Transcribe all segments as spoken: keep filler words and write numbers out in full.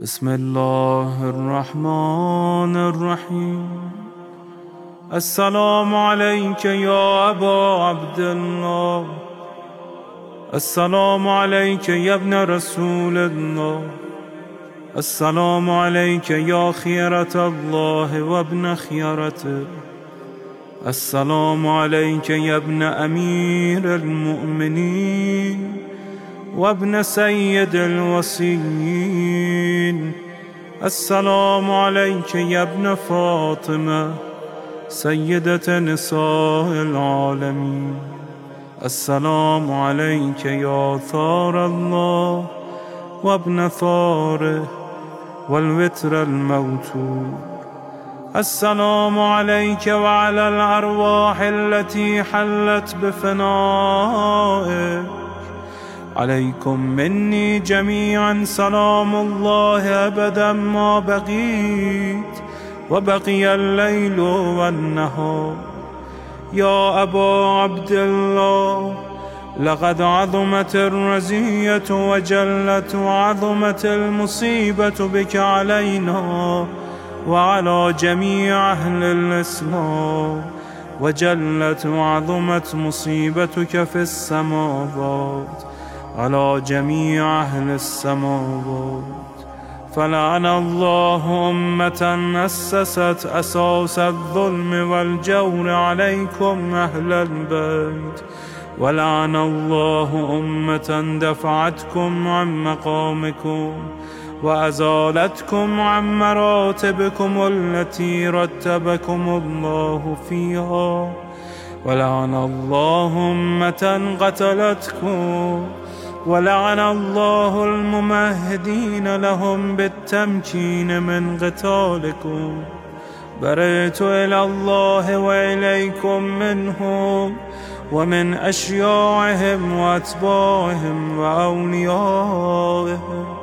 بسم الله الرحمن الرحيم. السلام عليك يا أبا عبد الله، السلام عليك يا ابن رسول الله، السلام عليك يا خيرة الله وابن خيرته، السلام عليك يا ابن أمير المؤمنين وابن سيد الوصيين، السلام عليك يا ابن فاطمة سيدة نساء العالمين، السلام عليك يا ثار الله وابن ثاره والوتر الموتور، السلام عليك وعلى الأرواح التي حلت بفنائك، عليكم مني جميعا سلام الله أبدا ما بقيت وبقي الليل والنهار. يا أبا عبد الله، لقد عظمت الرزية وجلت وعظمت المصيبة بك علينا وعلى جميع أهل الإسلام، وجلت وعظمت مصيبتك في السماوات على جميع أهل السماوات. فلعن الله أمة أسست أساس الظلم والجور عليكم أهل البيت، ولعن الله أمة دفعتكم عن مقامكم وأزالتكم عن مراتبكم التي رتبكم الله فيها، ولعن الله أمة قتلتكم، ولعن الله الممهدين لهم بالتمكين من قتالكم. برئت إلى الله وإليكم منهم ومن أشياعهم وأتباعهم وأوليائهم.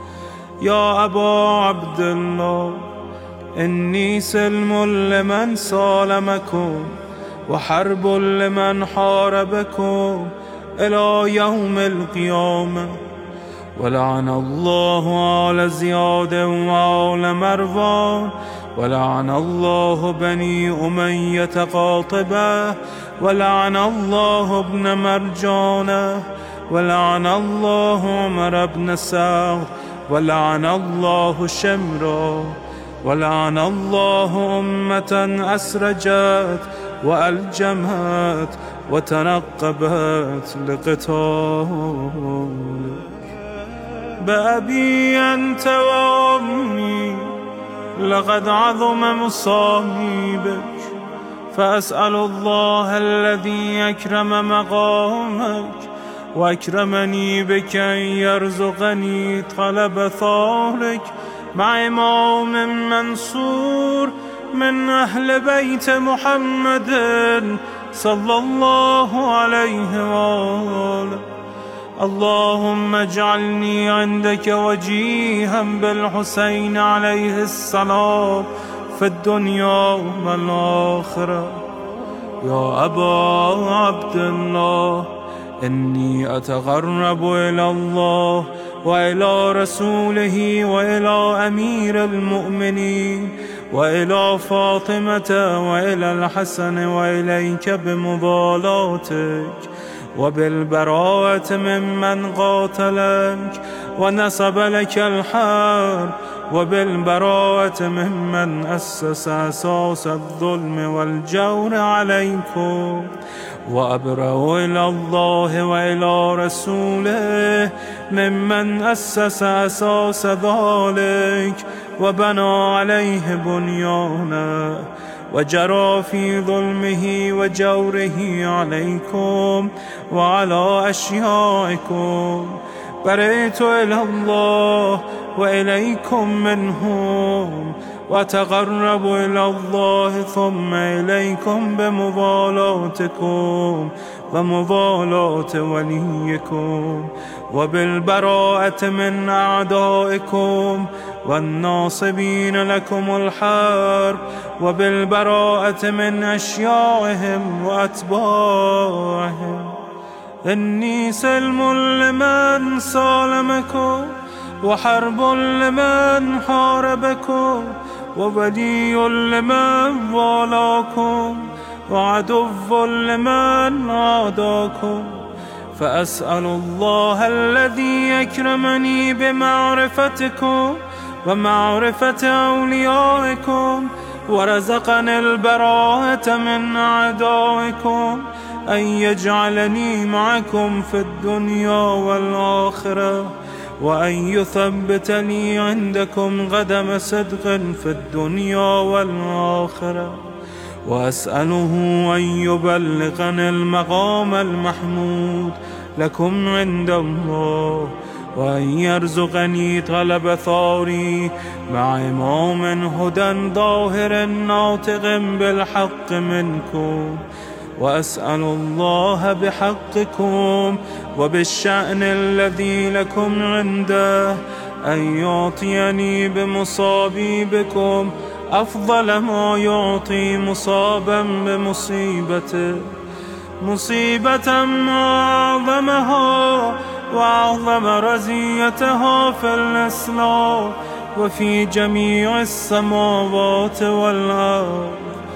يا أبا عبد الله، إني سلم لمن سالمكم وحرب لمن حاربكم إلى يوم القيامة. ولعن الله آل زياد وآل مروان، ولعن الله بني أمية قاطبة، ولعن الله ابن مرجانة، ولعن الله عمر بن سعد، ولعن الله شمرا، ولعن الله أمة أسرجت وألجمت وتنقبت لقتالك. بأبي أنت وأمي، لقد عظم مصائبك، فأسأل الله الذي أكرم مقامك وأكرمني بك أن يرزقني طلب ثارك مع إمام منصور من أهل بيت محمد صلى الله عليه وآله. اللهم اجعلني عندك وجيها بالحسين عليه السلام في الدنيا والآخرة. يا أبا عبد الله، إني أتقرب إلى الله وإلى رسوله وإلى أمير المؤمنين وإلى فاطمة وإلى الحسن وإليك بمضالاتك وبالبراءة ممن قاتلك ونسب لك الحرب، وبالبراءة ممن أسس أساس الظلم والجور عليكم. وأبرأ إلى الله وإلى رسوله ممن أسس أساس ذلك وبنى عليه بنيانا وجرى في ظلمه وجوره عليكم وعلى أشيائكم. برئت إلى الله وإليكم منهم، وتقرب إلى الله ثم إليكم بمضالاتكم ومضالاة وليكم، وبالبراءة من أعدائكم والناصبين لكم الحرب، وبالبراءة من أشيائهم وأتباعهم. إني سلم لمن سالمكم وحرب لمن حاربكم وولي لمن والاكم وعدو لمن عاداكم، فأسأل الله الذي يكرمني بمعرفتكم ومعرفة أوليائكم ورزقني البراءة من أعدائكم أن يجعلني معكم في الدنيا والآخرة، وأن يثبتني عندكم قدم صدق في الدنيا والآخرة، وأسأله أن يبلغني المقام المحمود لكم عند الله، وأن يرزقني طلب ثاري مع إمام هدى ظاهر ناطق بالحق منكم، وأسأل الله بحقكم وبالشأن الذي لكم عنده أن يعطيني بمصابي بكم أفضل ما يعطي مصابا بمصيبته، مصيبة أعظمها وأعظم رزيتها في الإسلام وفي جميع السماوات والأرض.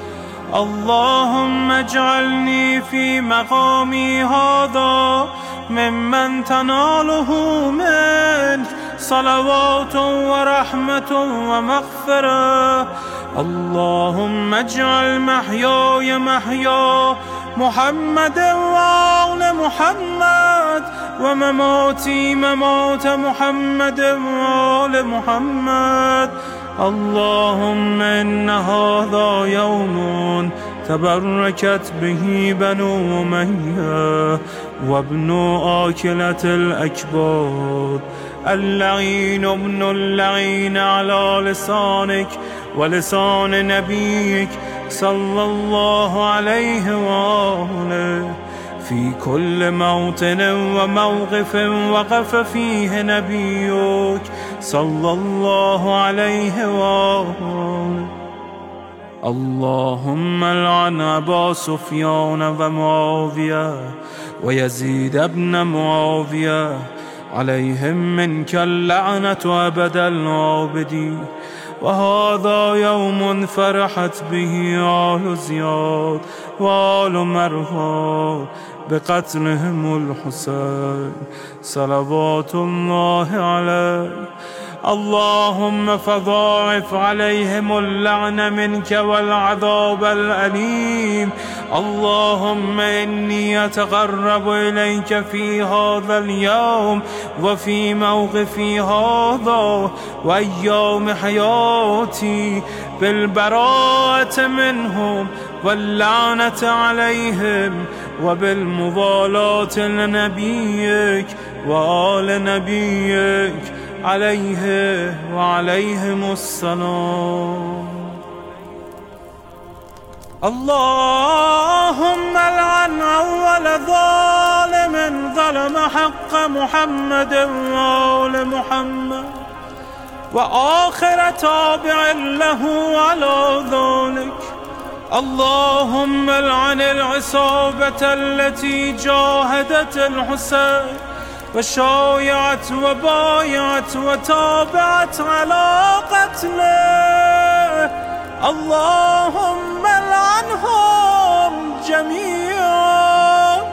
اللهم اجعلني في مقامي هذا ممن تناله منك صلوات ورحمة ومغفرة. اللهم اجعل محياي محيا محمد وآل محمد، ومماتي ممات محمد وآل محمد. اللهم إن هذا يوم تبركت به بنو أمية وابن آكلة الأكباد، اللعين ابن اللعين على لسانك ولسان نبيك صلى الله عليه وآله، في كل موطن وموقف وقف فيه نبيك صلى الله عليه وآله. اللهم لعن أبا سفيان ومعاوية ويزيد ابن معاوية، عليهم منك اللعنة أبد العابدين. وهذا يوم فرحت به آل زياد وآل مروان بقتلهم الحسين صلوات الله عليه. اللهم فضاعف عليهم اللعن منك والعذاب الأليم. اللهم إني أتقرب إليك في هذا اليوم وفي موقفي هذا وأيام حياتي بالبراءة منهم واللعنة عليهم وبالموالاة لنبيك وآل نبيك عليه وعليهم السلام. اللهم لعن أول ظالم ظلم حق محمد وآل محمد، وآخر تابع له على ذلك. اللهم لعن العصابة التي جاهدت الحسين وشايعت وبايعت وتابعت على قتله. اللهم لعنهم جميعا.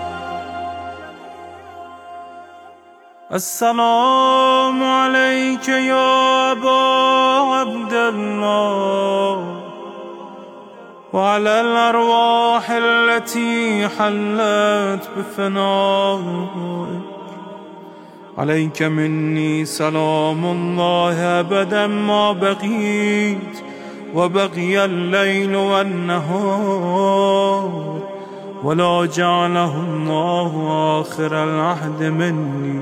السلام عليك يا أبا عبد الله، وعلى الأرواح التي حلت بفنائك. عليك مني سلام الله أبدا ما بقيت وبقي الليل والنهار، ولا جعله الله آخر العهد مني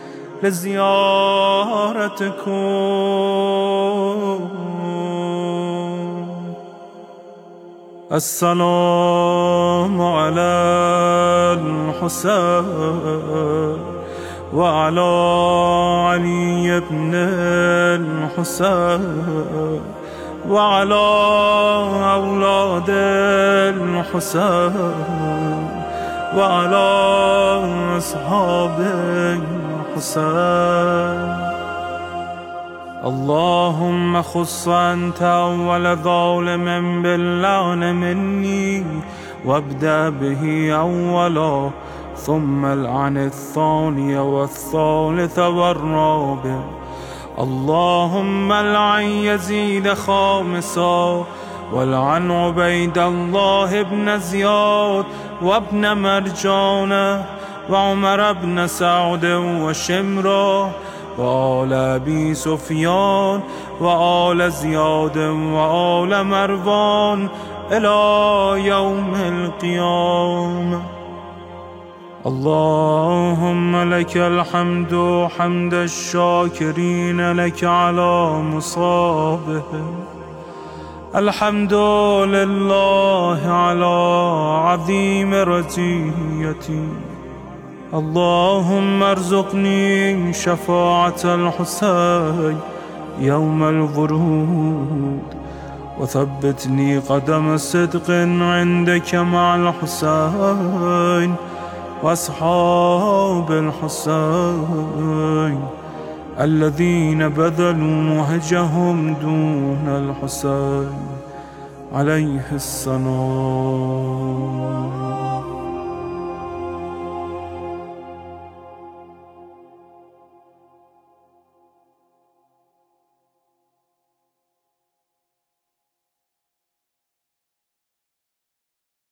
لزيارتكم. السلام على الحسين وعلى علي بن الحسين وعلى أولاد الحسين وعلى أصحاب الحسين. اللهم خص أنت أول ظالم باللعن مني وابدأ به أولا، ثم العن الثاني والثالث والرابع. اللهم العن يزيد خامسا، والعن عبيد الله بن زياد وابن مرجانة وعمر بن سعد وشمرة وآل أبي سفيان وآل زياد وآل مروان إلى يوم القيامة. اللهم لك الحمد حمد الشاكرين لك على مصابه، الحمد لله على عظيم رزيتي. اللهم ارزقني شفاعة الحسين يوم الورود، وثبتني قدم صدق عندك مع الحسين وأصحاب الحسين الذين بذلوا وهجهم دون الحسين عليه السلام.